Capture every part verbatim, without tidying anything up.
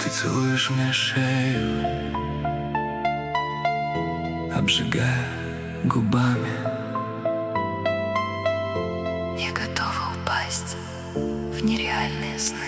Ты целуешь мне шею, обжигая губами. Я готова упасть в нереальные сны.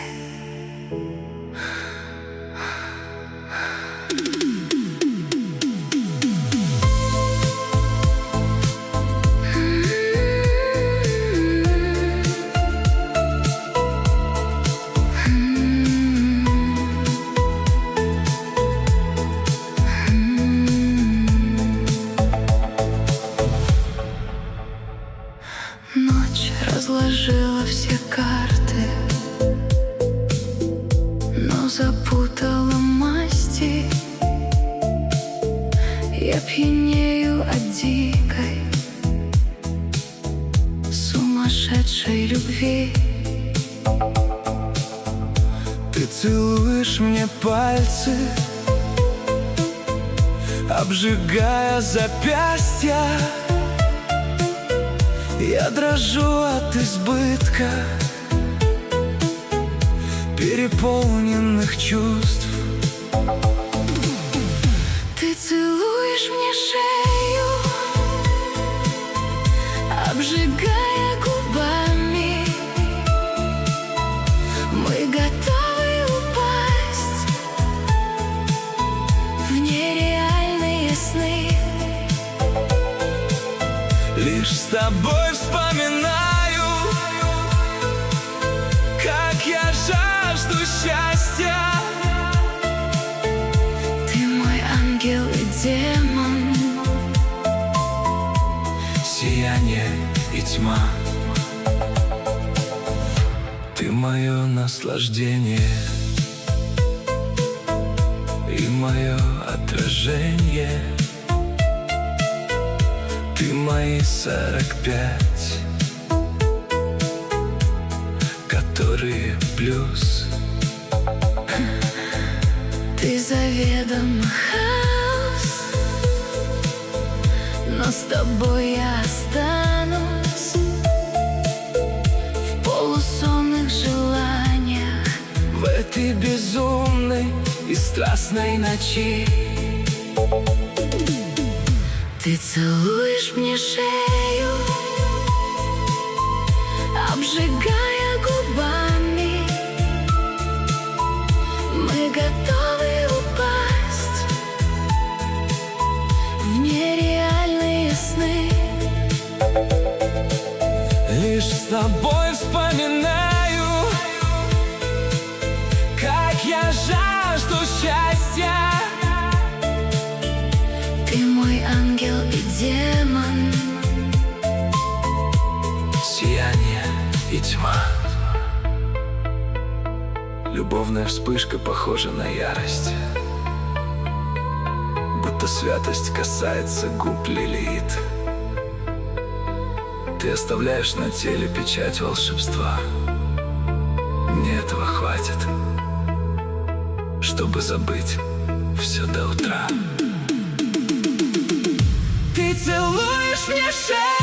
Ночь разложила все карты, но запутала масти. Я пьянею от дикой, сумасшедшей любви. Ты целуешь мне пальцы, обжигая запястья. Я дрожу от избытка переполненных чувств. Ты целуешь мне шею, обжигая губами. Мы готовы упасть в нереальные сны. Лишь с тобой вспоминаю, как я жажду счастья. Ты мой ангел и демон, сияние и тьма. Ты мое наслаждение и мое отражение. Ты мои сорок пять, которые плюс. ты заведомо хаос, но с тобой я останусь в полусонных желаниях. В этой безумной и страстной ночи Ты целуешь мне шею, обжигая губами. Мы готовы упасть в нереальные сны. лишь с тобой вспоминаю, как я жажду счастья. Ты мой ангел и демон, Сияние и тьма. Любовная вспышка похожа на ярость, будто святость касается губ Лилит. Ты оставляешь на теле печать волшебства. Мне этого хватит, чтобы забыть все до утра. Ты целуешь мне шею,